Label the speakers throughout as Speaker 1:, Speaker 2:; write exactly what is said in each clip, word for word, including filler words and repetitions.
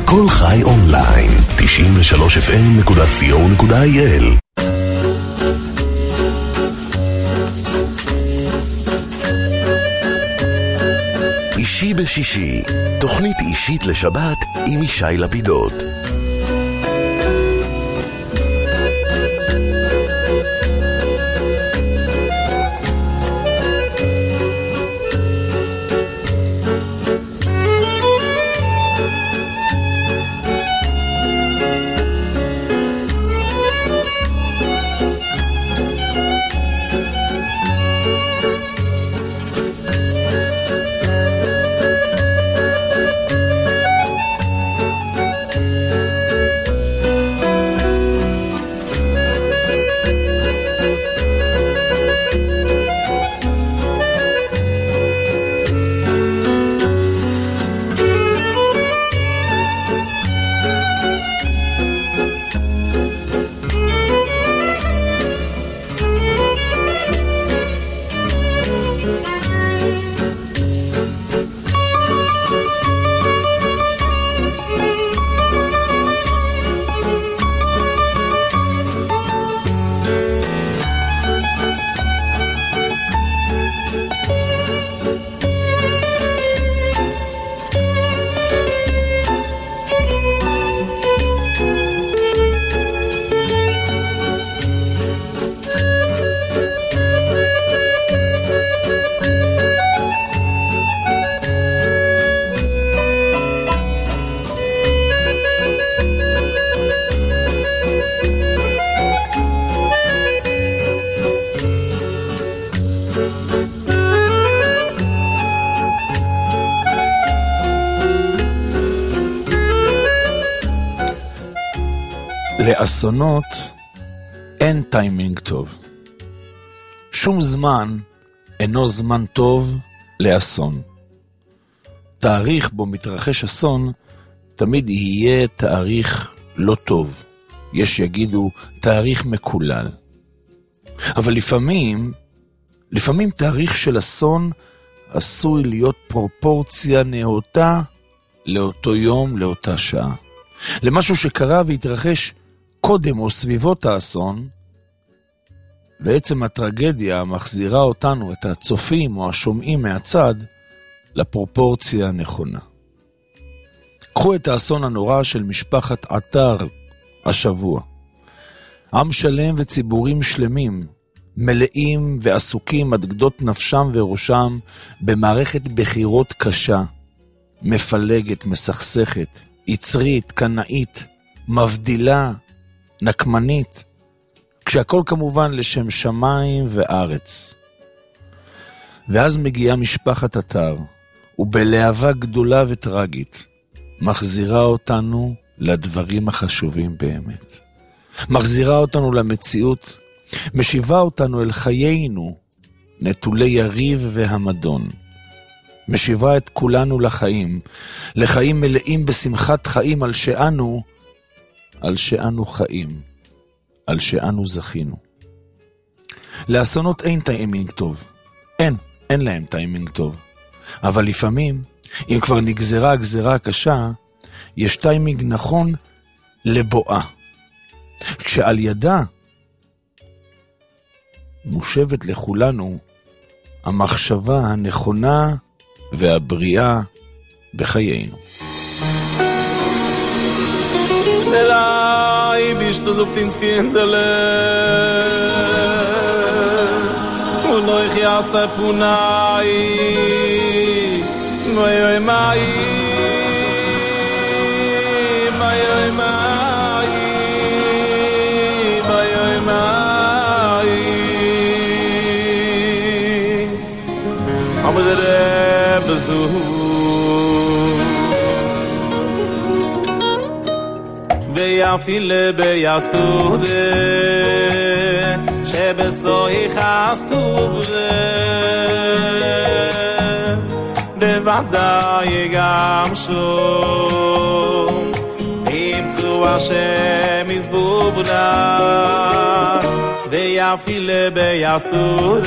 Speaker 1: כל חי אונליין, תשעים ושלוש אף אם נקודה סי או נקודה איי אל. אישי בשישי, תוכנית אישית לשבת עם ישי לפידות.
Speaker 2: לאסונות אין טיימינג טוב. שום זמן אינו זמן טוב לאסון. תאריך בו מתרחש אסון תמיד יהיה תאריך לא טוב. יש יגידו תאריך מקולל. אבל לפעמים, לפעמים תאריך של אסון עשוי להיות פרופורציה נאותה לאותו יום, לאותה שעה. למשהו שקרה והתרחש קודם או סביבות האסון, בעצם הטרגדיה מחזירה אותנו, את הצופים או השומעים מהצד, לפרופורציה הנכונה. קחו את האסון הנורא של משפחת עטר השבוע. עם שלם וציבורים שלמים, מלאים ועסוקים עד גדות נפשם וראשם, במערכת בחירות קשה, מפלגת, מסכסכת, יצרית, קנאית, מבדילה, נקמנית, כשהכל כמובן לשם שמיים וארץ. ואז מגיעה משפחת עטר, ובלהבה גדולה וטרגית, מחזירה אותנו לדברים החשובים באמת. מחזירה אותנו למציאות, משיבה אותנו אל חיינו, נטולי יריב והמדון. משיבה את כולנו לחיים, לחיים מלאים בשמחת חיים על שאנו, על שאנו חיים, על שאנו זכינו. לאסונות אין טיימינג טוב. אין, אין להם טיימינג טוב. אבל לפעמים, אם כבר נגזרה גזרה קשה, יש טיימינג נכון לבואה. כשעל ידה מושבת לכולנו המחשבה הנכונה והבריאה בחיינו.
Speaker 3: אליי בישטו זוקטינס קינדלה ולא יחייסת פונאי ויוי מאי ויוי מאי ויוי מאי אבל זה בזו ויאפיל ביאסטוד שבסוי חסטוד בוודאי גם שום ימצאו השם יזבובנה ויאפיל ביאסטוד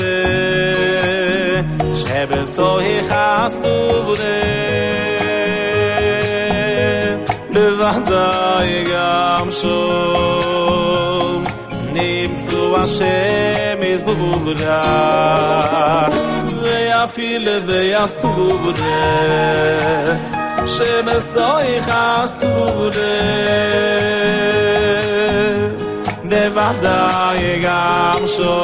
Speaker 3: שבסוי חסטוד בוודאי גם שום נמצאו השם יזבוברך ואפילו ביסתו ברך שמסויך אסתו ברך בוודאי גם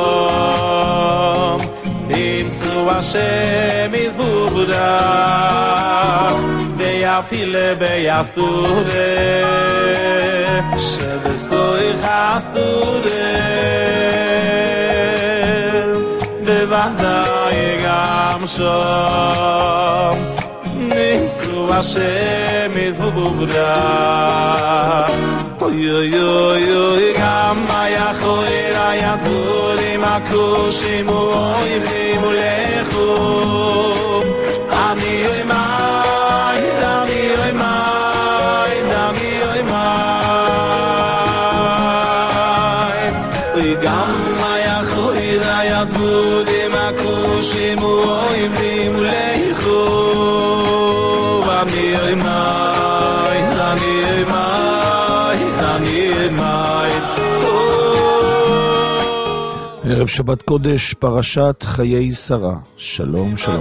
Speaker 3: שום נמצאו השם יזבוברך ואפילו ביסתו ברך שבסויך אסתו ברך בוודאי גם שום נמצאו השם יזבוברך אוי אוי אוי אוי כמה יכול הידול עם הקושים ואויבים ולכו אני אוי מאי דמי אוי מאי דמי אוי מאי אוי כמה יכול הידול עם הקושים ואויבים ולכו אני אוי מאי דמי אוי מאי דמי אוי מאי
Speaker 2: ערב שבת קודש, פרשת חיי שרה. שלום, שלום.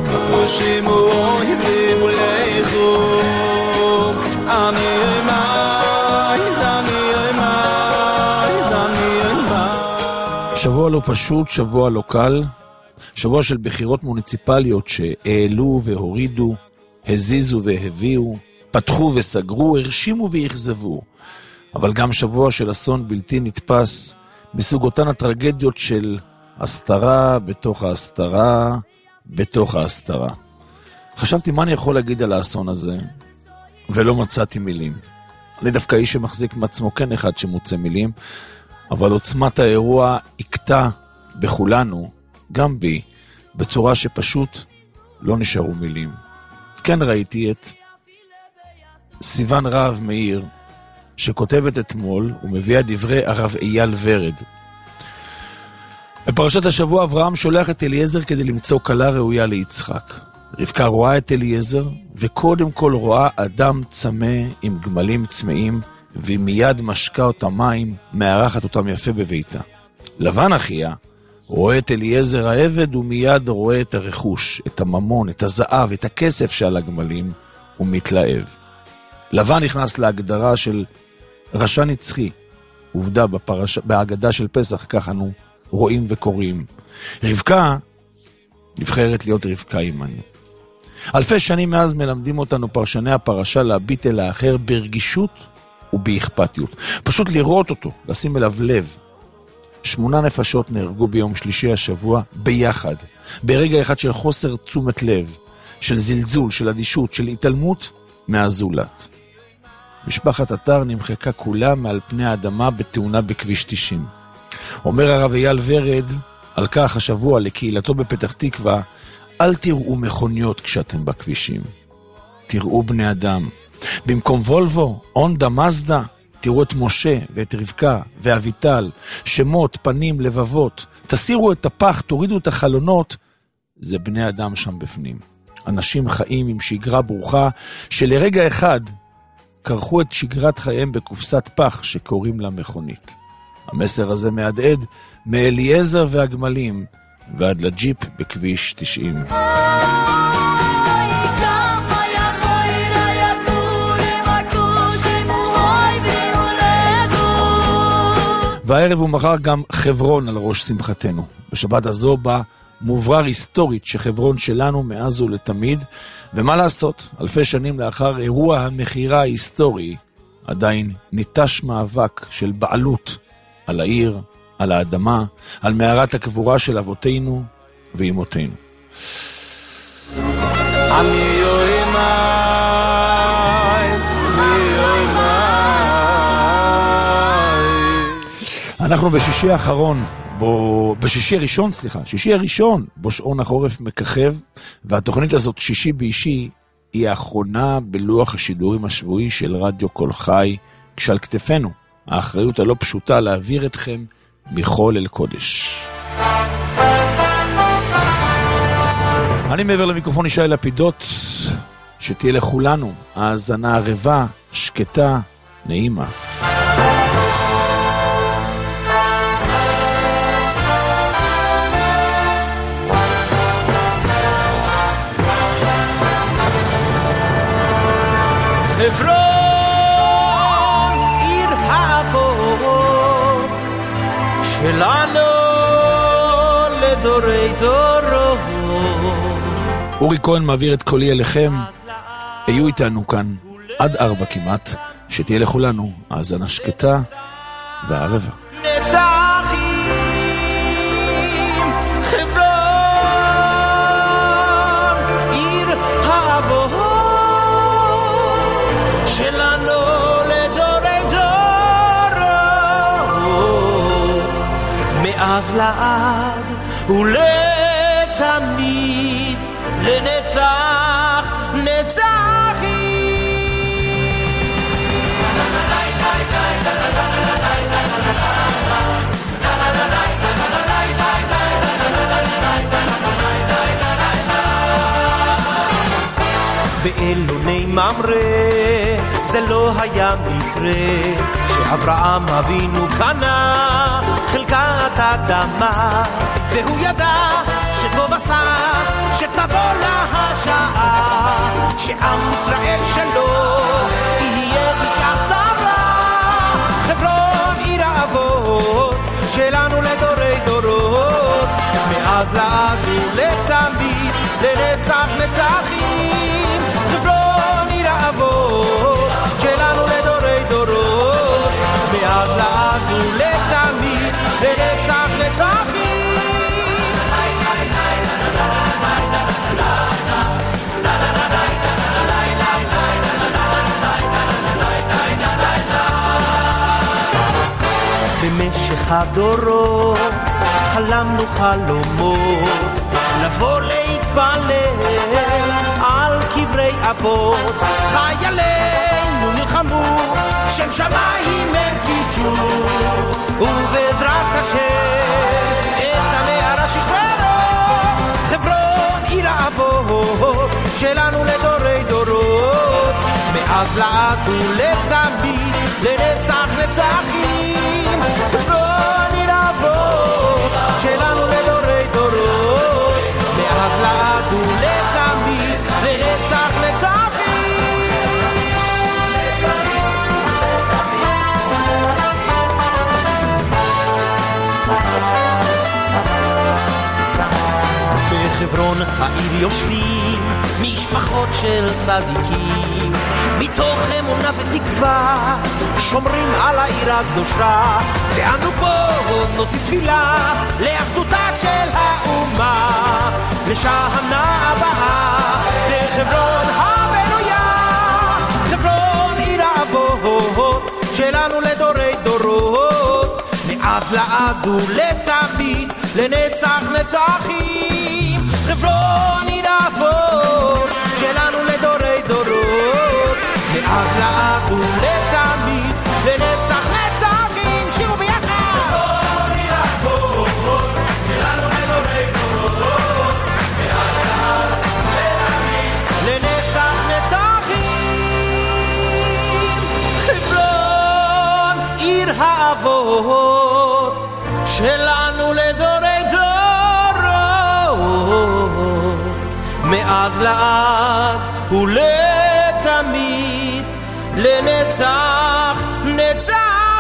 Speaker 2: שבוע לא פשוט, שבוע לא קל, שבוע של בחירות מוניציפליות שהעלו והורידו, הזיזו והביאו, פתחו וסגרו, הרשימו והחזבו. אבל גם שבוע של אסון בלתי נתפס, מסוג אותן הטרגדיות של הסתרה בתוך ההסתרה בתוך ההסתרה. חשבתי מה אני יכול להגיד על האסון הזה, ולא מצאתי מילים. אני דווקא איש שמחזיק מעצמו כן אחד שמוצא מילים, אבל עוצמת האירוע עקתה בכולנו, גם בי, בצורה שפשוט לא נשארו מילים. כן ראיתי את סיוון רב מאיר, שכותבת אתמול ומביאה דברי הרב אייל ורד. בפרשת השבוע אברהם שולח את אליעזר כדי למצוא כלה ראויה ליצחק. רבקה רואה את אליעזר וקודם כל רואה אדם צמא עם גמלים צמאים ומיד משקה אותם מים, מארחת אותם יפה בביתה. לבן אחיה רואה את אליעזר העבד ומיד רואה את הרכוש, את הממון, את הזהב, את הכסף שעל הגמלים ומתלהב. לבן נכנס להגדרה של רשע נצחי, עובדה בפרש... בהגדה של פסח, כך אנו רואים וקוראים. רבקה נבחרת להיות רבקה עמנו. אלפי שנים מאז מלמדים אותנו פרשני הפרשה להביט אל האחר ברגישות ובאכפתיות. פשוט לראות אותו, לשים אליו לב. שמונה נפשות נהרגו ביום שלישי השבוע ביחד, ברגע אחד של חוסר תשומת לב, של זלזול, של אדישות, של התעלמות מהזולת. משפחת אתר נמחקה כולה מעל פני האדמה בתאונה בכביש תשעים. אומר הרב אייל ורד על כך השבוע לקהילתו בפתח תקווה, אל תראו מכוניות כשאתם בכבישים, תראו בני אדם. במקום וולבו, הונדה, מזדה, תראו את משה ואת רבקה ואביטל, שמות, פנים, לבבות. תסירו את הפח, תורידו את החלונות, זה בני אדם שם בפנים. אנשים חיים עם שגרה ברוכה שלרגע אחד קרחו את שגרת חייהם בקופסת פח שקוראים לה מכונית. המסר הזה מהדהד מאליעזר והגמלים ועד לג'יפ בכביש תשעים. והערב ומחר גם חברון על ראש שמחתנו. בשבת הזו בא מוברר היסטורית שחברון שלנו מאז ולתמיד, ומה לעשות, אלפי שנים לאחר אירוע המחירה ההיסטורי, עדיין ניטש מאבק של בעלות על העיר, על האדמה, על מערת הקבורה של אבותינו ואימותינו.
Speaker 3: אני
Speaker 2: אנחנו בשישי האחרון, בו, בשישי הראשון, סליחה, שישי הראשון, בו שעון החורף מככב, והתוכנית הזאת, שישי באישי, היא האחרונה בלוח השידורים השבועי של רדיו קול חי, כשעל כתפינו, האחריות הלא פשוטה להעביר אתכם מחול אל קודש. אני מעבר למיקרופון ישי לפידות, שתהיה לכולנו האזנה ערבה שקטה, נעימה.
Speaker 3: חברון, עיר האבות שלנו לדורי דורות.
Speaker 2: אורי כהן מעביר את קולי אליכם. היו איתנו כאן עד ארבע כמעט, שתהיה לכולנו האזנה שקטה והערבה.
Speaker 3: נצחים, חברון, עיר האבות שלנו לדורי דורות, מאז לעד ולתמיד, לנצח נצחים. באלוני ממרא זה לא היה מקרה שאברהם אבינו קנה חלקת אדמה, והוא ידע שטוב עשה שתבוא לה השעה שעם ישראל שלו יהיה בשעת צרה. חברון עיר האבות שלנו לדורי דורות, מאז לעד ולתמיד, לנצח נצחים. חברון עיר האבות שלנו לדורי דורות, מאז לעד ולתמיד, לנצח נצחים. במשך הדורות חלמנו חלומות לבוא להתפלל על קברי אבות. חיילינו נלחמו, שם שמיים הם קידשו, ובעזרת השם את הנערה שחררו. חברון עיר האבות שלנו לדורי דורות, מאז לעד ולתמיד, לנצח נצחים. חברון עיר האבות שלנו לדורי דורות, מאז לעד ולתמיד, לנצח נצחים. בחברון העיר יושבים משפחות של צדיקים, מתוך אמונה ותקווה שומרים על העיר הקדושה, ואנו פה נוסיף תפילה לאחדותה של האומה, לשנה הבאה בחברון הבנויה. חברון עיר האבות שלנו לדורי דורות, מאז לעד ולתמיד, לנצח נצחים. חברון עיר האבות שלנו לדורי דורות, מאז לעד ולתמיד, לנצח נצחים. שירו ביחד. חברון עיר האבות שלנו לדורי דורות, מאז לעד ולתמיד, לנצח נצחים. חברון עיר האבות שלנו לדורי דורות, מאז לעד ולתמיד, לנצח נצחים.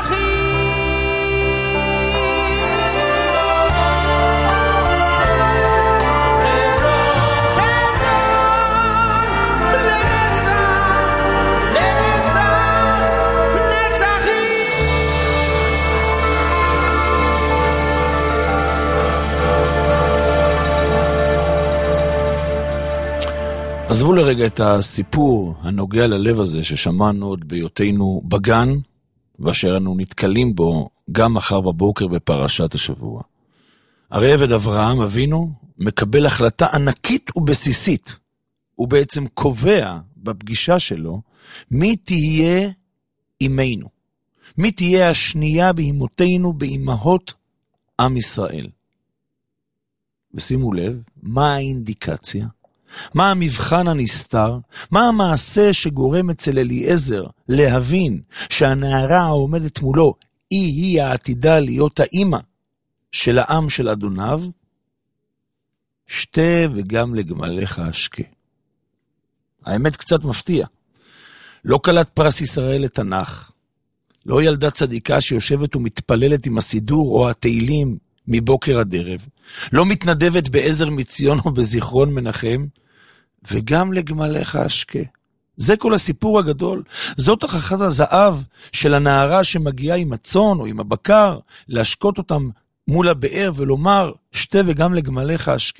Speaker 2: עזבו לרגע את הסיפור הנוגע ללב הזה ששמענו עוד בהיותנו בגן, ואשר אנו נתקלים בו גם מחר בבוקר בפרשת השבוע. הרי עבד אברהם אבינו מקבל החלטה ענקית ובסיסית, הוא בעצם קובע בפגישה שלו מי תהיה אימנו, מי תהיה השנייה באימותינו באימהות עם ישראל. ושימו לב, מה האינדיקציה? מה המבחן הנסתר? מה המעשה שגורם אצל אליעזר להבין שהנערה העומדת מולו היא-היא העתידה להיות האמא של העם של אדוניו? שתה וגם לגמליך אשקה. האמת קצת מפתיע. לא קלט פרס ישראל לתנ"ך. לא ילדה צדיקה שיושבת ומתפללת עם הסידור או התהילים מבוקר עד ערב. לא מתנדבת בעזר מציון או בזיכרון מנחם. וגם לגמליך אשקה. זה כל הסיפור הגדול. זאת הוכחת הזהב של הנערה שמגיעה עם הצאן או עם הבקר, להשקות אותם מול הבאר ולומר, שתה וגם לגמליך אשקה.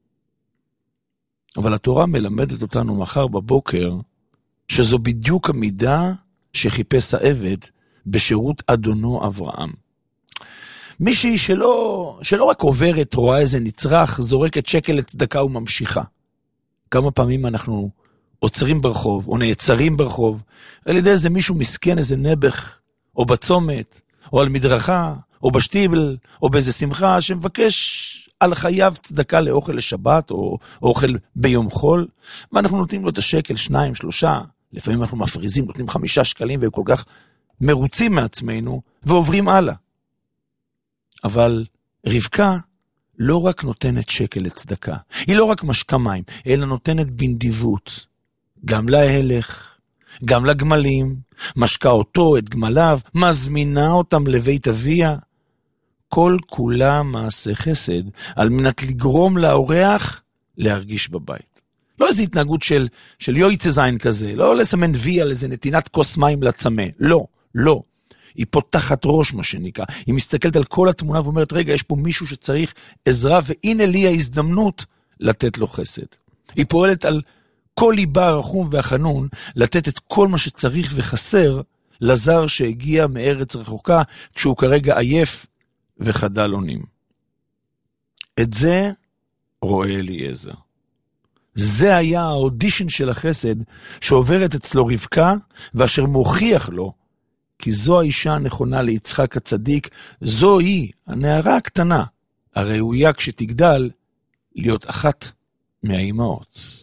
Speaker 2: אבל התורה מלמדת אותנו מחר בבוקר, שזו בדיוק המידה שחיפש העבד בשירות אדונו אברהם. מישהי שלא, שלא רק עוברת, רואה איזה נצרך, זורקת שקל לצדקה וממשיכה. כמה פעמים אנחנו עוצרים ברחוב, או נעצרים ברחוב, על ידי איזה מישהו מסכן, איזה נבח, או בצומת, או על מדרכה, או בשטיבל, או באיזה שמחה, שמבקש על חייו צדקה לאוכל לשבת, או אוכל ביום חול, ואנחנו נותנים לו את השקל, שניים, שלושה, לפעמים אנחנו מפריזים, נותנים חמישה שקלים, וכל כך מרוצים מעצמנו, ועוברים הלאה. אבל רבקה לא רק נותנת שקל לצדקה, היא לא רק משקה מים, אלא נותנת בנדיבות, גם להלך, גם לגמלים, משקה אותו, את גמליו, מזמינה אותם לבית אביה, כל כולה מעשה חסד, על מנת לגרום לאורח להרגיש בבית. לא איזו התנהגות של, של יויצה זין כזה, לא לסמן וי על איזה נתינת כוס מים לצמא, לא, לא. היא פותחת ראש מה שנקרא, היא מסתכלת על כל התמונה ואומרת, רגע, יש פה מישהו שצריך עזרה, והנה לי ההזדמנות לתת לו חסד. היא פועלת על כל ליבה הרחום והחנון, לתת את כל מה שצריך וחסר, לזר שהגיע מארץ רחוקה, כשהוא כרגע עייף וחדל אונים. את זה רואה אליעזר. זה היה האודישן של החסד, שעוברת אצלו רבקה, ואשר מוכיח לו, כי זו האישה הנכונה ליצחק הצדיק, זו היא, הנערה הקטנה, הראויה כשתגדל, להיות אחת מהאימהות.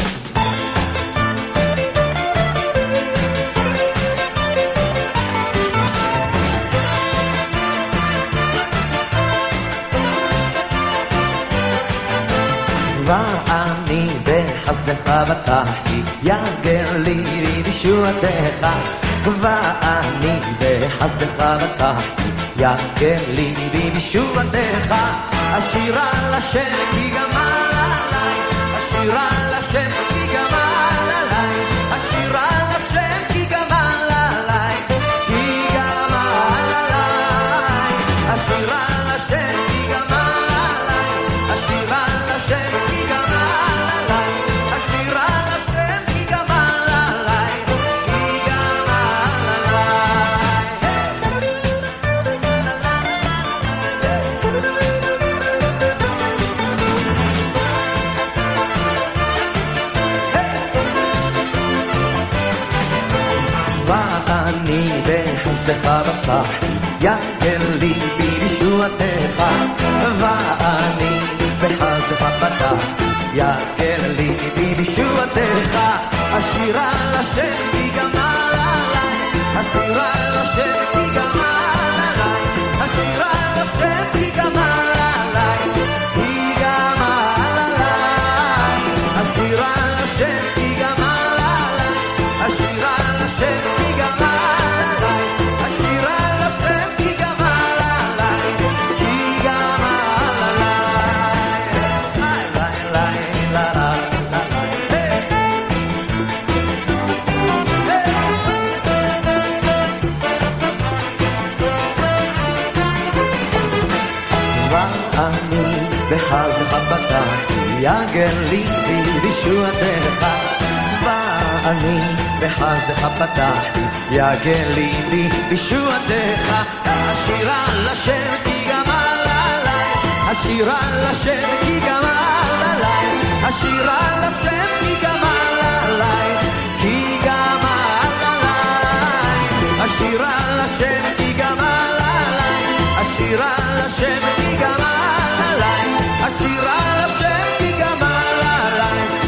Speaker 4: ואני בחסדך בטחתי, יגר לי בישועתך. ואני בחסדך בטחתי, יגר לי בישועתך. אשירה לשם כי גמל עליי, אשירה לשם כי גמל עליי, אשירה לשם כי גמל עליי, כי גמל עליי, אשירה לשם כי גמל עליי, אשירה לשם כי גמל עליי, אשירה לשם כי גמל עליי, כי גמל ואני בחסדך בטחתי, יגר לי בישועתך. ואני בחסדך בטחתי, יגר לי בישועתך. אשירה לשם כי גמל עליי, אשירה לשם כי גמל עליי, אשירה לשם כי גמל עליי, כי גמל עליי, אשירה לשם כי גמל עליי, אשירה לשם כי גמל עליי, אשירה לשם כי גמל עליי, כי גמל עליי. ליי ליי ואני בחסדך בטחתי, יגר לי בישועתך. ואני בחסדך פתחתי, יגר לי בישועתך. אשירה לשם כי גמל עליי, אשירה לשם כי גמל עליי, אשירה לשם כי גמל עליי, כי גמל עליי, אשירה לשם כי גמל עליי, אשירה לשם כי גמל עליי, אשירה לשם כי גמל עליי,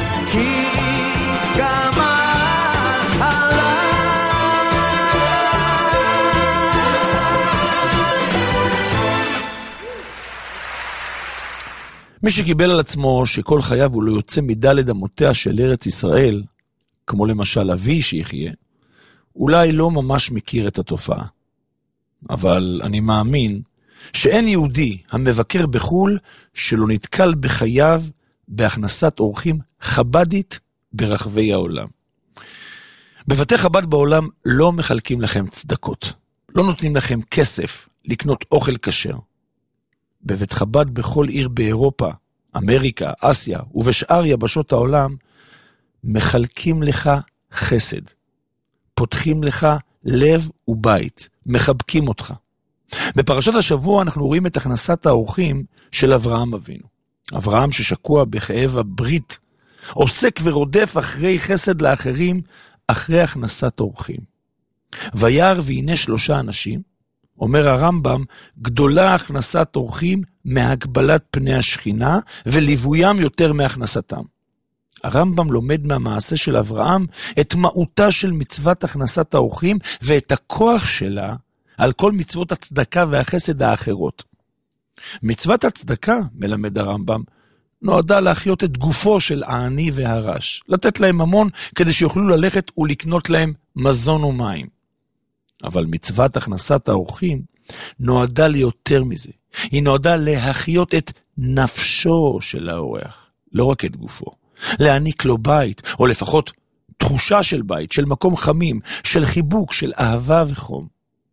Speaker 2: מי שקיבל על עצמו שכל חייו הוא לא יוצא מדלת אמותיה של ארץ ישראל, כמו למשל אבי שיחיה, אולי לא ממש מכיר את התופעה. אבל אני מאמין שאין יהודי המבקר בחול שלא נתקל בחייו בהכנסת אורחים חבדית ברחבי העולם. בבתי חב"ד בעולם לא מחלקים לכם צדקות, לא נותנים לכם כסף לקנות אוכל כשר. בבית חב"ד בכל עיר באירופה, אמריקה, אסיה ובשאר יבשות העולם, מחלקים לך חסד, פותחים לך לב ובית, מחבקים אותך. בפרשת השבוע אנחנו רואים את הכנסת האורחים של אברהם אבינו. אברהם ששקוע בכאב הברית, עוסק ורודף אחרי חסד לאחרים, אחרי הכנסת אורחים. וירא והנה שלושה אנשים, אומר הרמב"ם, גדולה הכנסת אורחים מהגבלת פני השכינה, וליווים יותר מהכנסתם. הרמב"ם לומד מהמעשה של אברהם את מהותה של מצוות הכנסת האורחים, ואת הכוח שלה על כל מצוות הצדקה והחסד האחרות. מצוות הצדקה, מלמד הרמב"ם, נועדה להחיות את גופו של העני והרש, לתת להם ממון כדי שיוכלו ללכת ולקנות להם מזון ומים. אבל מצוות הכנסת האורחים נועדה ליותר מזה. היא נועדה להחיות את נפשו של האורח, לא רק את גופו. להעניק לו בית, או לפחות תחושה של בית, של מקום חמים, של חיבוק, של אהבה וחום.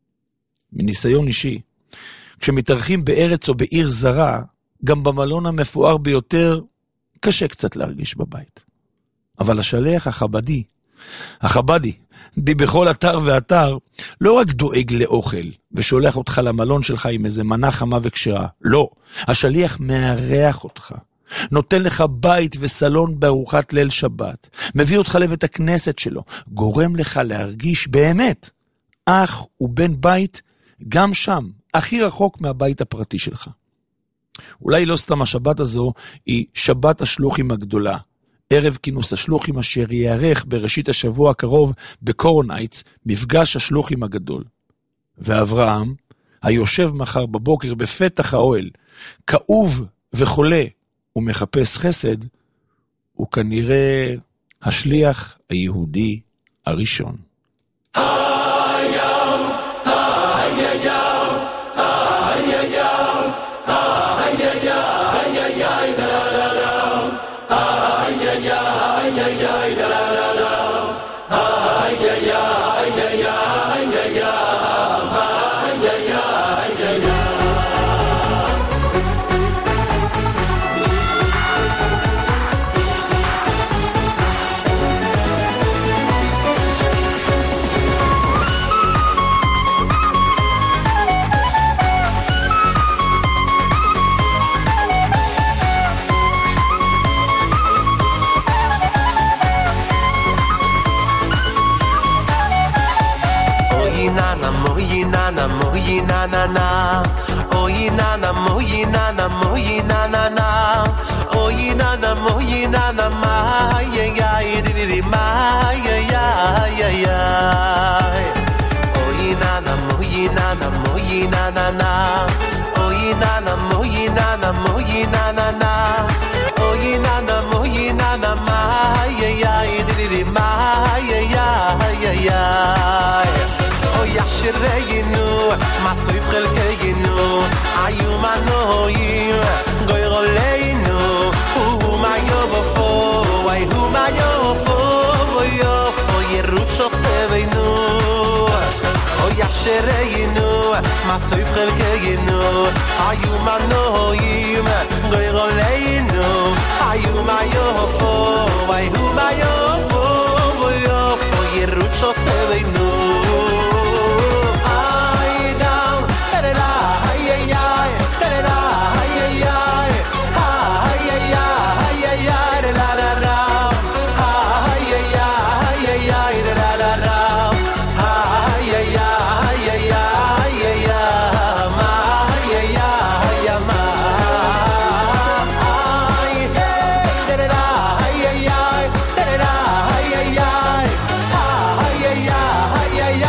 Speaker 2: מניסיון אישי, כשמתארחים בארץ או בעיר זרה, גם במלון המפואר ביותר, קשה קצת להרגיש בבית. אבל השליח החבדי, החבדי, די בכל אתר ואתר, לא רק דואג לאוכל, ושולח אותך למלון שלך עם איזה מנה חמה וקשרה. לא, השליח מארח אותך. נותן לך בית וסלון בארוחת ליל שבת, מביא אותך לבית הכנסת שלו, גורם לך להרגיש באמת אח ובן בית, גם שם, הכי רחוק מהבית הפרטי שלך. אולי לא סתם השבת הזו היא שבת השלוחים הגדולה, ערב כינוס השלוחים אשר יערך בראשית השבוע הקרוב בקורונייטס, מפגש השלוחים הגדול. ואברהם, היושב מחר בבוקר בפתח האוהל, כאוב וחולה ומחפש חסד, הוא כנראה השליח היהודי הראשון.
Speaker 5: na na na oy na na moy na na moy na na na oy na na moy na na ma ya ya di di ma ya ya ya ya oy na na moy na na moy na na na oy na na moy na na moy na na na oy na na moy na na ma ya ya di di ma ya ya ya ya oy ashraynu matoy khalkaynu ayumanoyim goyroleynu hu ma yobofo ay hu ma yobofo yofo yerusho sevenu oy ashraynu matoy khalkaynu ayumanoyim goyroleynu ayu ma yobofo ay hu ma yobofo yofo yerusho sevenu
Speaker 6: yeah, yeah.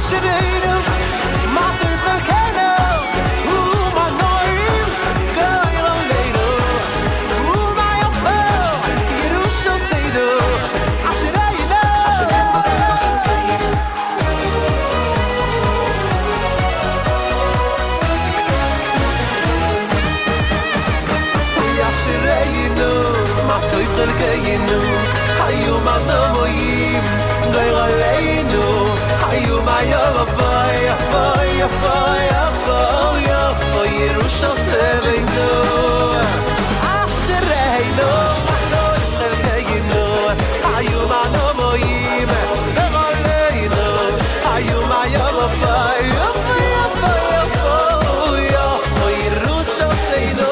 Speaker 5: אשרינו מה טוב חלקנו ומה נעים גאיר עלינו ומה יפה ירושלנו אשרינו אשרינו מה טוב חלקנו היו מנויים גאיר עלינו היו מה יפה יפה יפה יפה יפה ירושלנו אשרינו מה טוב חלקנו היו מנויים גאיר עלינו היו מה יפה יפה יפה יפה יפה ירושלנו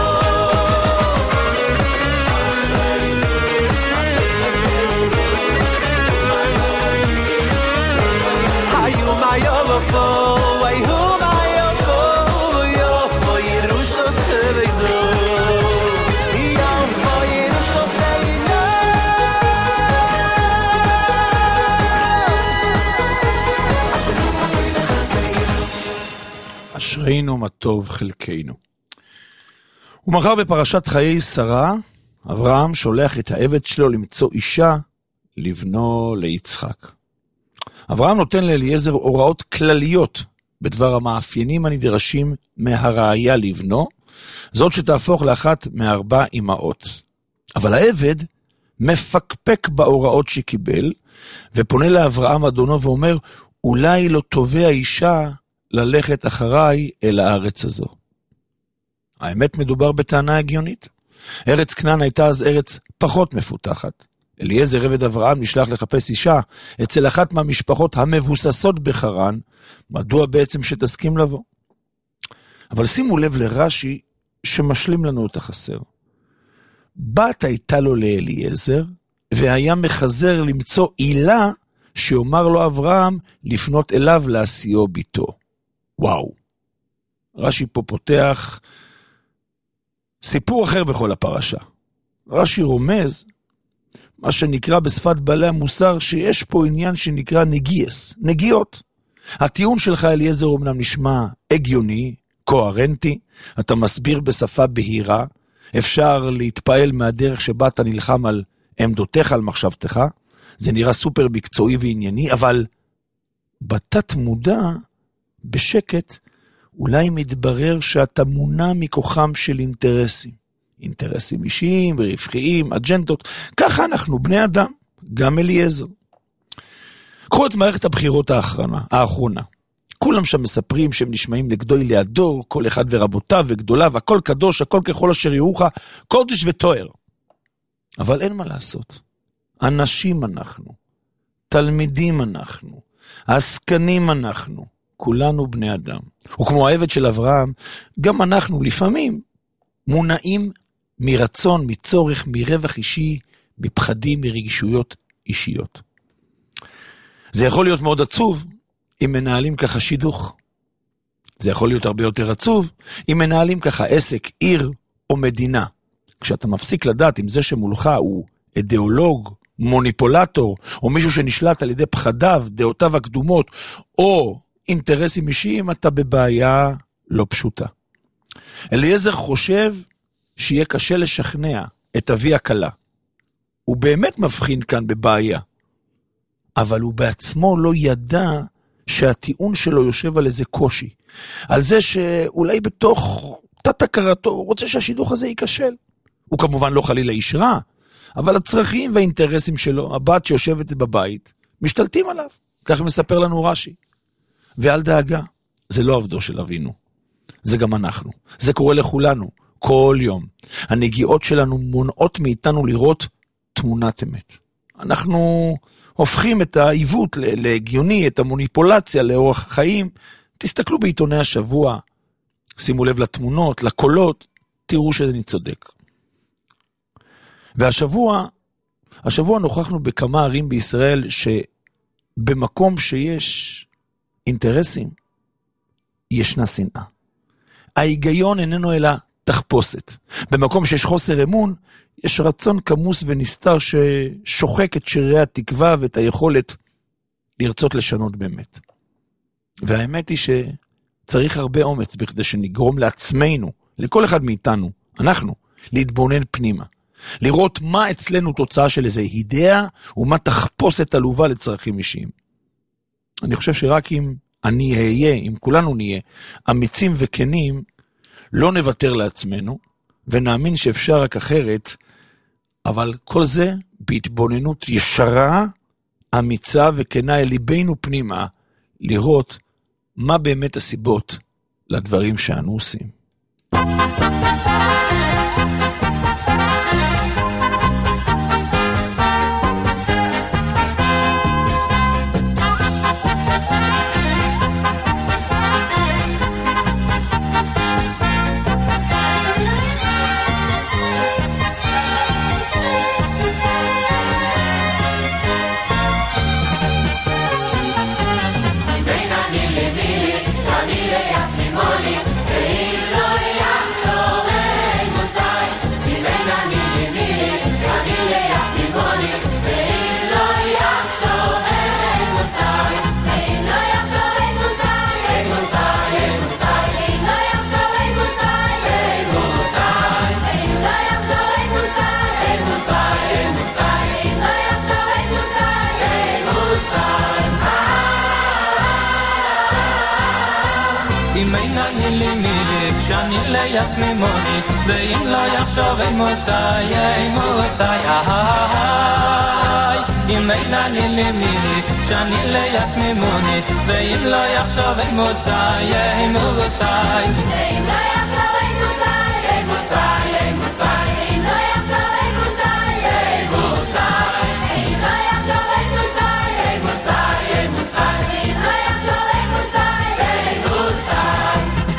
Speaker 2: אשרינו מה טוב חלקנו. ומחר בפרשת חיי שרה, אברהם שולח את העבד שלו למצוא אישה לבנו ליצחק. אברהם נותן לאליעזר הוראות כלליות בדבר המאפיינים הנדרשים מהראיה לבנו, זאת שתהפוך לאחת מארבע אמהות. אבל העבד מפקפק בהוראות שקיבל, ופונה לאברהם אדונו ואומר, אולי לא תובע אישה ללכת אחריי אל הארץ הזו. האמת מדובר בטענה הגיונית. ארץ כנען הייתה אז ארץ פחות מפותחת. אליעזר עבד אברהם נשלח לחפש אישה אצל אחת מהמשפחות המבוססות בחרן, מדוע בעצם שתסכים לבוא? אבל שימו לב לרש"י שמשלים לנו את החסר. בת הייתה לו לאליעזר, והיה מחזר למצוא עילה שאומר לו אברהם לפנות אליו להשיאו ביתו. וואו. רש"י פה פותח סיפור אחר בכל הפרשה. רש"י רומז מה שנקרא בשפת בעלי המוסר, שיש פה עניין שנקרא נגיעס, נגיעות. הטיעון שלך אליעזר אומנם נשמע הגיוני, קוהרנטי, אתה מסביר בשפה בהירה, אפשר להתפעל מהדרך שבה אתה נלחם על עמדותיך, על מחשבתך, זה נראה סופר מקצועי וענייני, אבל בתת מודע, בשקט, אולי מתברר שאתה מונע מכוחם של אינטרסים. אינטרסים אישיים, רווחיים, אג'נדות, ככה אנחנו בני אדם, גם אליעזר. קחו את מערכת הבחירות האחרונה, האחרונה. כולם שם מספרים שהם נשמעים לגדוי לידור, כל אחד ורבותיו וגדוליו, הכל קדוש, הכל ככל אשר יראוך, קודש ותואר. אבל אין מה לעשות. אנשים אנחנו, תלמידים אנחנו, עסקנים אנחנו, כולנו בני אדם. וכמו העבד של אברהם, גם אנחנו לפעמים מונעים מרצון, מצורך, מרווח אישי, מפחדים, מרגישויות אישיות. זה יכול להיות מאוד עצוב אם מנהלים ככה שידוך. זה יכול להיות הרבה יותר עצוב אם מנהלים ככה עסק, עיר או מדינה. כשאתה מפסיק לדעת אם זה שמולך הוא אידיאולוג, מוניפולטור, או מישהו שנשלט על ידי פחדיו, דעותיו הקדומות, או אינטרסים אישיים, אתה בבעיה לא פשוטה. אליעזר חושב שיהיה קשה לשכנע את אבי הקלה. הוא באמת מבחין כאן בבעיה, אבל הוא בעצמו לא ידע שהטיעון שלו יושב על איזה קושי, על זה שאולי בתוך תת הכרתו הוא רוצה שהשידוך הזה ייכשל. הוא כמובן לא חלילה איש רע, אבל הצרכים והאינטרסים שלו, הבת שיושבת בבית, משתלטים עליו. כך מספר לנו רש"י. ועל דאגה, זה לא עבדו של אבינו. זה גם אנחנו. זה קורה לכולנו, כל יום. הנגיעות שלנו מונעות מאיתנו לראות תמונת אמת. אנחנו הופכים את העיוות להגיוני, את המוניפולציה לאורח חיים. תסתכלו בעיתוני השבוע, שימו לב לתמונות, לקולות, תראו שאני צודק. והשבוע, השבוע נוכחנו בכמה ערים בישראל שבמקום שיש אינטרסים, ישנה שנאה. ההיגיון איננו אלא תחפושת. במקום שיש חוסר אמון, יש רצון כמוס ונסתר ששוחק את שרירי התקווה ואת היכולת לרצות לשנות באמת. והאמת היא שצריך הרבה אומץ בכדי שנגרום לעצמנו, לכל אחד מאיתנו, אנחנו, להתבונן פנימה. לראות מה אצלנו תוצאה של איזה אידאה, ומה תחפושת עלובה לצרכים אישיים. אני חושב שרק אם אני אהיה, אם כולנו נהיה, אמיצים וכנים, לא נוותר לעצמנו, ונאמין שאפשר רק אחרת, אבל כל זה בהתבוננות ישרה, אמיצה וכנה אל ליבנו פנימה, לראות מה באמת הסיבות לדברים שאנו עושים.
Speaker 3: אם אינני לי מילי, כשאני ליעצמי מוני, ואם לא יחשוב אין מוסאי, אין מוסאי, אם אינני לי מילי, כשאני ליעצמי מוני, ואם לא יחשוב אין מוסאי, אין מוסאי, אם לא יחשוב אין מוסאי, אין מוסאי, אין מוסאי, אם לא יחשוב אין מוסאי, אין מוסאי, אם לא יחשוב אין מוסאי, אין מוסאי, אין מוסאי, אם לא יחשוב אין מוסאי, אין מוסאי.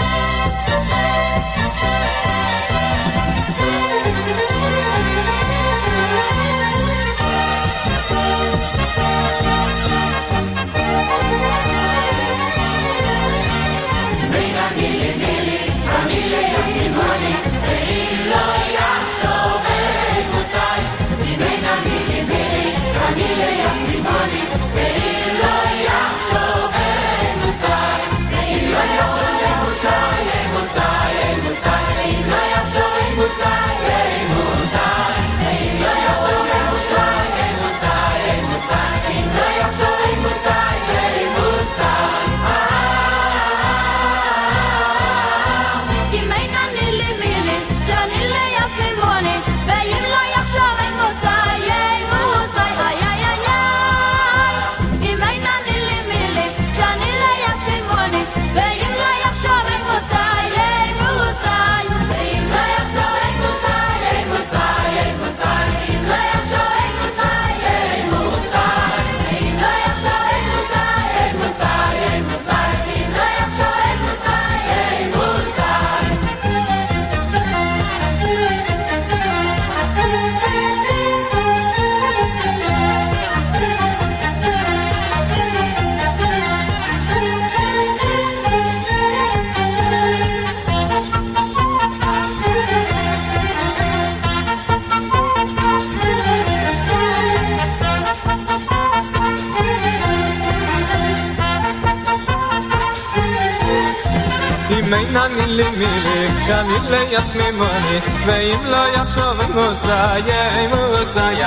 Speaker 3: אם אינני לי מילי, כשאני לעצמי מוני, ואם לא יחשוב אין מוסאי, אין מוסאי,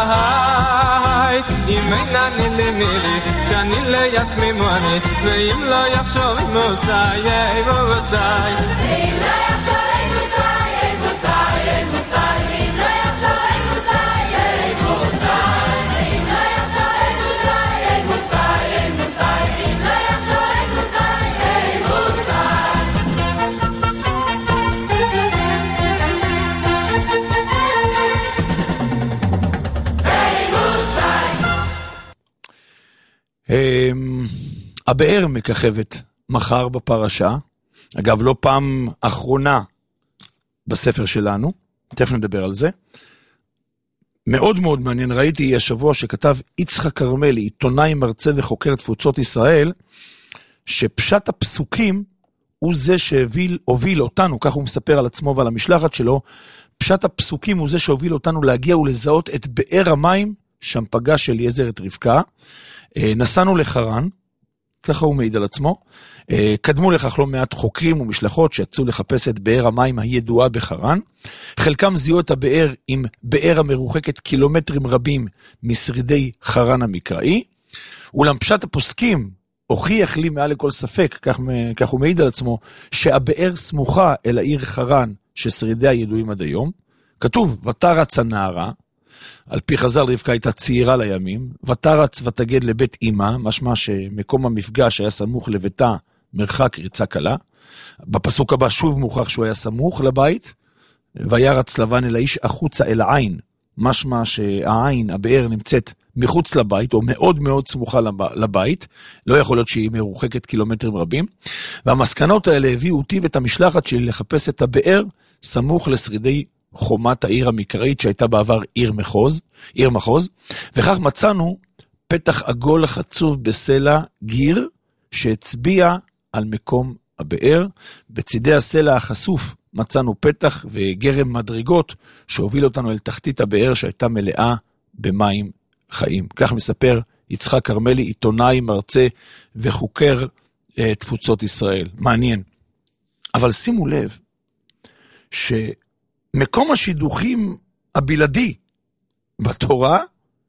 Speaker 3: אם אינני לי מילי, כשאני לעצמי מוני, ואם לא יחשוב אין מוסאי, אין מוסאי, אם לא יחשוב אין מוסאי, אין מוסאי, אין מוסאי, אם לא יחשוב אין מוסאי, אין מוסאי, אם לא יחשוב אין מוסאי, אין מוסאי, אין מוסאי, אם לא יחשוב אין מוסאי, אין מוסאי.
Speaker 2: הבאר מככבת מחר בפרשה, אגב לא פעם אחרונה בספר שלנו, תכף נדבר על זה. מאוד מאוד מעניין, ראיתי השבוע שכתב יצחק קרמלי, עיתונאי מרצה וחוקר תפוצות ישראל, שפשט הפסוקים הוא זה שהוביל אותנו, כך הוא מספר על עצמו ועל המשלחת שלו, פשט הפסוקים הוא זה שהוביל אותנו להגיע ולזהות את באר המים, שם פגש אליעזר את רבקה, נסענו לחרן, ככה הוא מעיד על עצמו. קדמו לכך לא מעט חוקרים ומשלחות שיצאו לחפש את באר המים הידועה בחרן. חלקם זיהו את הבאר עם באר המרוחקת קילומטרים רבים משרידי חרן המקראי. אולם פשט הפוסקים הוכיח לי מעל לכל ספק, כך, כך הוא מעיד על עצמו, שהבאר סמוכה אל העיר חרן ששרידיה ידועים עד היום. כתוב, ותרץ הנערה, על פי חז"ל רבקה הייתה צעירה לימים, ותרץ ותגד לבית אמא, משמע שמקום המפגש היה סמוך לביתה, מרחק ריצה קלה. בפסוק הבא שוב מוכח שהוא היה סמוך לבית, וירץ לבן אל האיש החוצה אל העין, משמע שהעין, הבאר נמצאת מחוץ לבית, או מאוד מאוד סמוכה לבית, לא יכול להיות שהיא מרוחקת קילומטרים רבים, והמסקנות האלה הביאו אותי ואת המשלחת שלי לחפש את הבאר, סמוך לשרידי חומת העיר המקראית שהייתה בעבר עיר מחוז, עיר מחוז, וכך מצאנו פתח עגול חצוב בסלע גיר, שהצביע על מקום הבאר. בצידי הסלע החשוף מצאנו פתח וגרם מדרגות שהוביל אותנו אל תחתית הבאר שהייתה מלאה במים חיים. כך מספר יצחק קרמלי, עיתונאי, מרצה וחוקר אה, תפוצות ישראל. מעניין. אבל שימו לב שמקום השידוכים הבלעדי בתורה,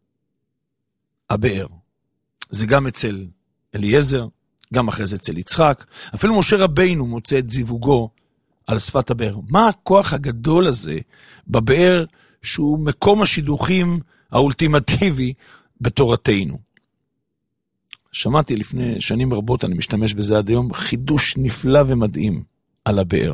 Speaker 2: הבאר. זה גם אצל אליעזר, גם אחרי זה אצל יצחק. אפילו משה רבינו מוצא את זיווגו על שפת הבאר. מה הכוח הגדול הזה בבאר שהוא מקום השידוכים האולטימטיבי בתורתנו? שמעתי לפני שנים רבות, אני משתמש בזה עד היום, חידוש נפלא ומדהים על הבאר.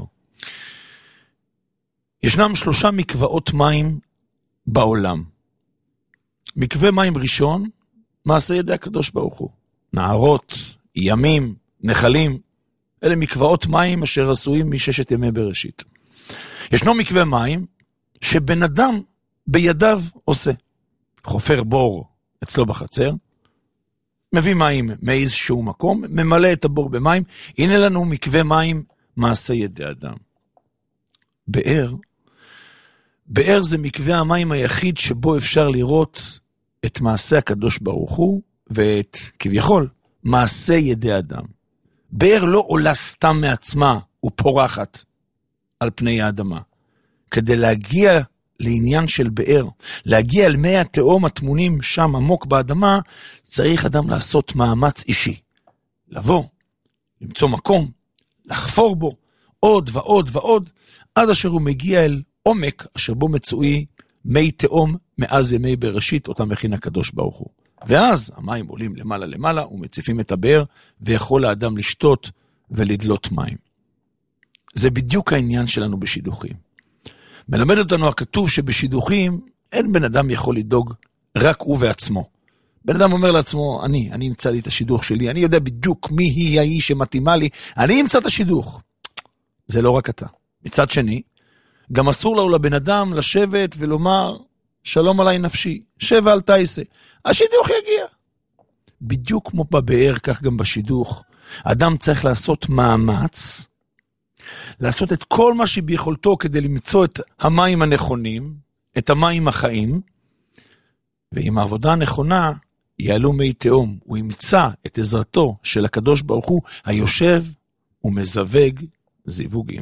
Speaker 2: ישנם שלושה מקוואות מים בעולם. מקווה מים ראשון, מעשה ידי הקדוש ברוך הוא. נערות, ימים, נחלים, אלה מקוואות מים אשר עשויים מששת ימי בראשית. ישנו מקווה מים שבן אדם בידיו עושה. חופר בור אצלו בחצר, מביא מים מאיזשהו מקום, ממלא את הבור במים, הנה לנו מקווה מים מעשה ידי אדם. באר, באר זה מקווה המים היחיד שבו אפשר לראות את מעשה הקדוש ברוך הוא, ואת כביכול מעשה ידי אדם. באר לא עולה סתם מעצמה ופורחת על פני האדמה. כדי להגיע לעניין של באר, להגיע אל מי התהום התמונים שם עמוק באדמה, צריך אדם לעשות מאמץ אישי. לבוא, למצוא מקום, לחפור בו, עוד ועוד ועוד, עד אשר הוא מגיע אל עומק אשר בו מצוי מי תהום מאז ימי בראשית, אותם מכין הקדוש ברוך הוא. ואז המים עולים למעלה למעלה ומציפים את הבאר, ויכול האדם לשתות ולדלות מים. זה בדיוק העניין שלנו בשידוכים. מלמד אותנו הכתוב שבשידוכים אין בן אדם יכול לדאוג רק הוא ועצמו. בן אדם אומר לעצמו, אני, אני אמצא לי את השידוך שלי, אני יודע בדיוק מי היא האיש שמתאימה לי, אני אמצא את השידוך. זה לא רק אתה. מצד שני, גם אסור לו לבן אדם לשבת ולומר, שלום עליי נפשי, שב אל תעשה. השידוך יגיע. בדיוק כמו בבאר, כך גם בשידוך. אדם צריך לעשות מאמץ, לעשות את כל מה שביכולתו כדי למצוא את המים הנכונים, את המים החיים, ועם העבודה הנכונה יעלו מי תהום. הוא ימצא את עזרתו של הקדוש ברוך הוא, היושב ומזווג זיווגים.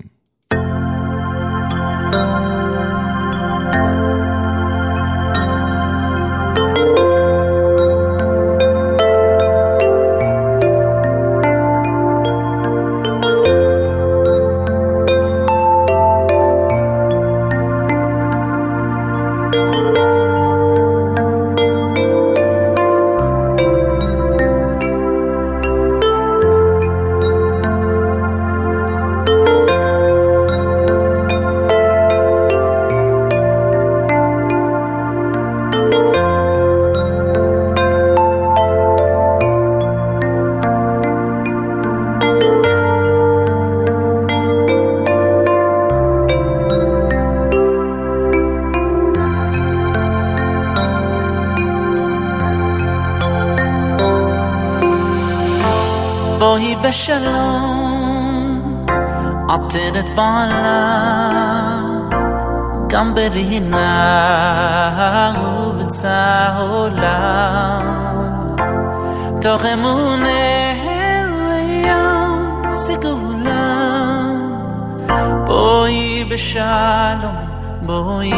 Speaker 6: בשלום עטרת בעלה גם ברינה ובצעולה תוך אמונה בשלום בואי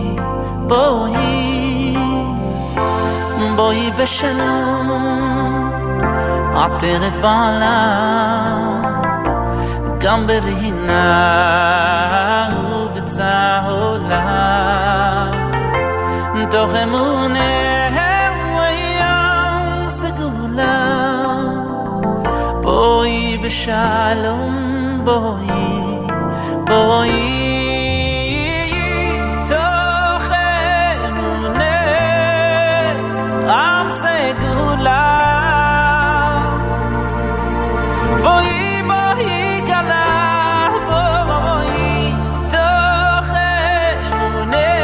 Speaker 6: בואי בואי בשלום עטרת בעלה גם ברינה ובצהולה תוך אמונה וים סגולה בואי בשלום בואי בואי תוך אמונה עם סגולה בואי בואי קלה בואי תוך אמונה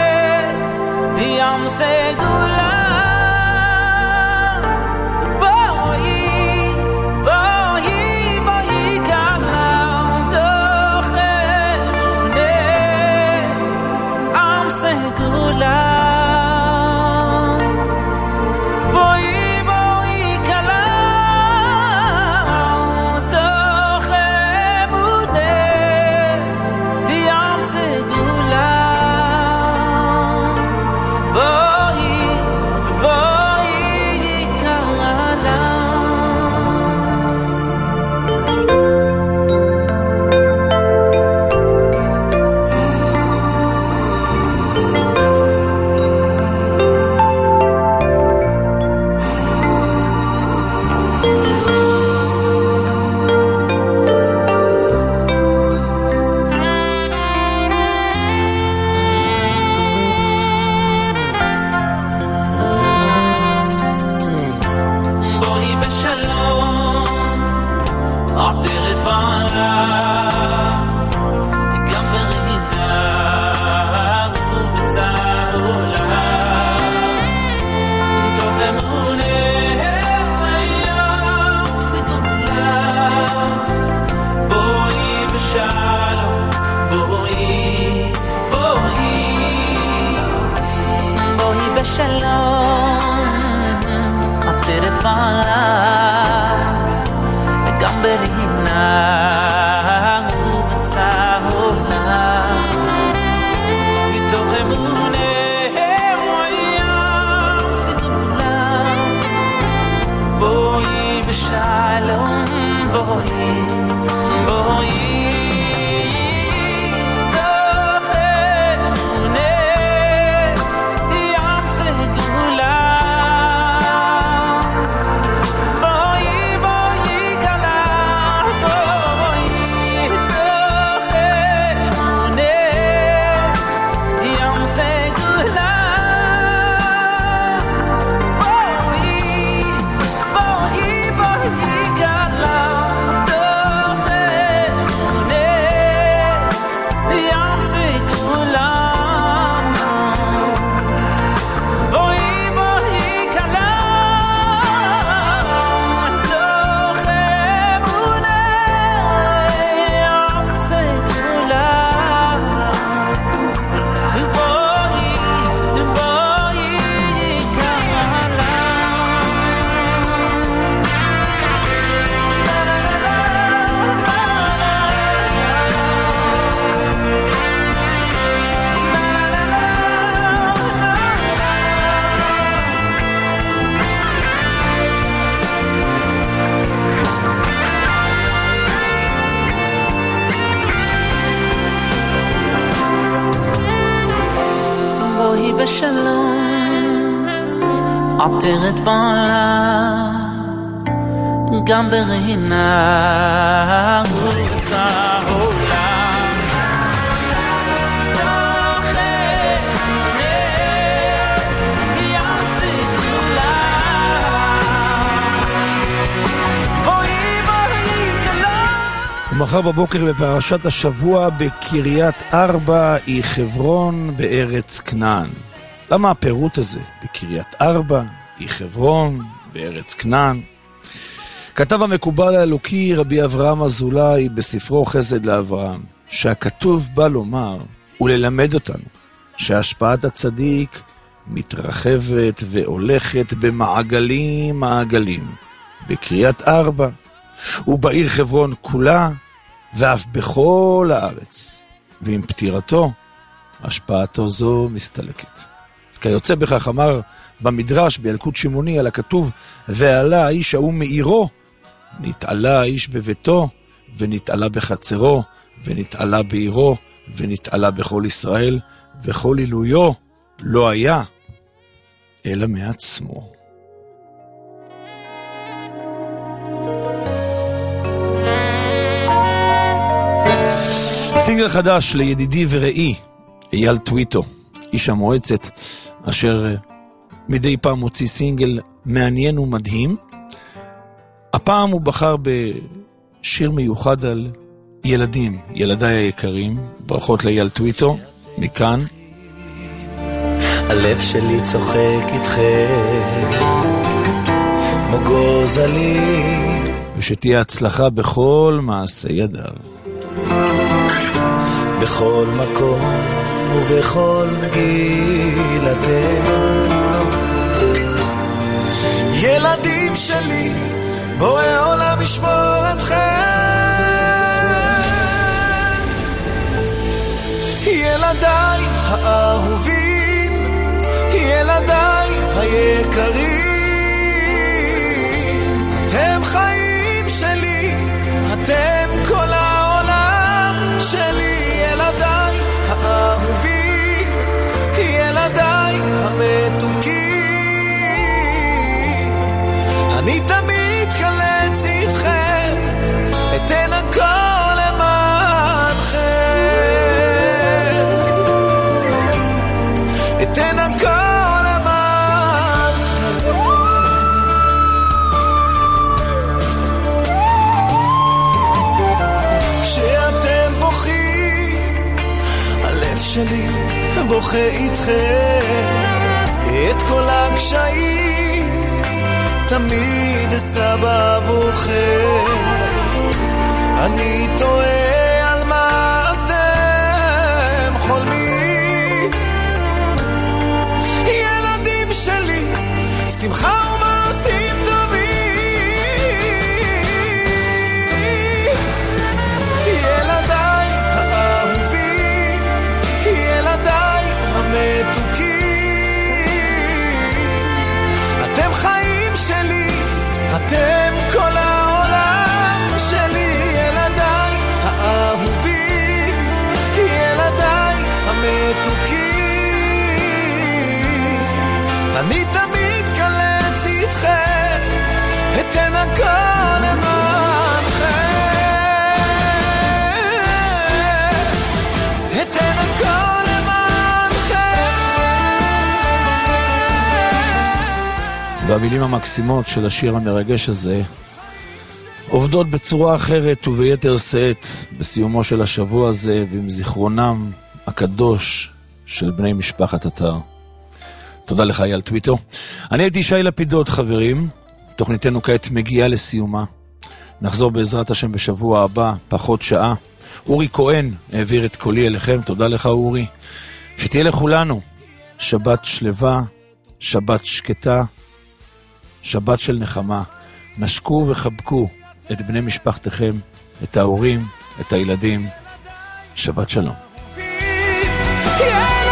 Speaker 6: ים סגולה עטרת בעלה גם ברינה ובצהולה
Speaker 2: ומחר בבוקר בפרשת השבוע בקריית ארבע היא חברון בארץ כנען. למה הפירוט הזה? בקריית ארבע היא חברון בארץ כנען. כתב המקובל האלוקי רבי אברהם אזולאי בספרו חסד לאברהם, שהכתוב בא לומר וללמד אותנו שהשפעת הצדיק מתרחבת והולכת במעגלים מעגלים בקריית ארבע ובעיר חברון כולה ואף בכל הארץ. ועם פטירתו, השפעתו זו מסתלקת. כיוצא בכך אמר במדרש בילקוט שמעוני על הכתוב, ועלה האיש ההוא מעירו, נתעלה האיש בביתו, ונתעלה בחצרו, ונתעלה בעירו, ונתעלה בכל ישראל, וכל עילויו לא היה, אלא מעצמו. סינגל חדש לידידי ורעי, אייל טוויטו, איש המועצת, אשר מדי פעם מוציא סינגל מעניין ומדהים. הפעם הוא בחר בשיר מיוחד על ילדים, ילדיי היקרים. ברכות לאייל טוויטו, מכאן.
Speaker 5: הלב שלי צוחק איתכם כמו גוזלים,
Speaker 2: ושתהיה הצלחה בכל מעשה ידיו,
Speaker 5: בכל מקום ובכל גיל אתם ילדים שלי, בורא עולם ישמור אתכם. ילדיי האהובים, ילדיי היקרים, אתם חיים שלי, אתם כל העולם שלי. ילדיי האהובים, ילדיי המתוקים, אני תמיד חלץ איתכם, אתן הכל למענכם, אתן הכל למענכם. כשאתם בוכים, הלב שלי בוכה איתכם, את כל הקשיים תמיד אשא בעבורכם. אני תוהה על מה אתם חולמים, ילדים שלי, שמחה ומעשים טובים. ילדיי האהובים, ילדיי המתוקים, אתם חיים שלי, אתם כל העולם שלי. ילדיי האהובים, ילדיי המתוקים, אני תמיד קלץ איתכם, אתן הכל למענכם, אתן הכל למענכם.
Speaker 2: והמילים המקסימות של השיר המרגש הזה עובדות בצורה אחרת וביתר שאת בסיומו של השבוע הזה, ועם זיכרונם הקדוש של בני משפחת אתר. תודה לך אייל טוויטו. אני הייתי שי לפידות, חברים. תוכניתנו כעת מגיעה לסיומה. נחזור בעזרת השם בשבוע הבא, פחות שעה. אורי כהן העביר את קולי אליכם, תודה לך אורי. שתהיה לכולנו שבת שלווה, שבת שקטה, שבת של נחמה. נשקו וחבקו את בני משפחתכם, את ההורים, את הילדים. שבת שלום.
Speaker 5: Yeah.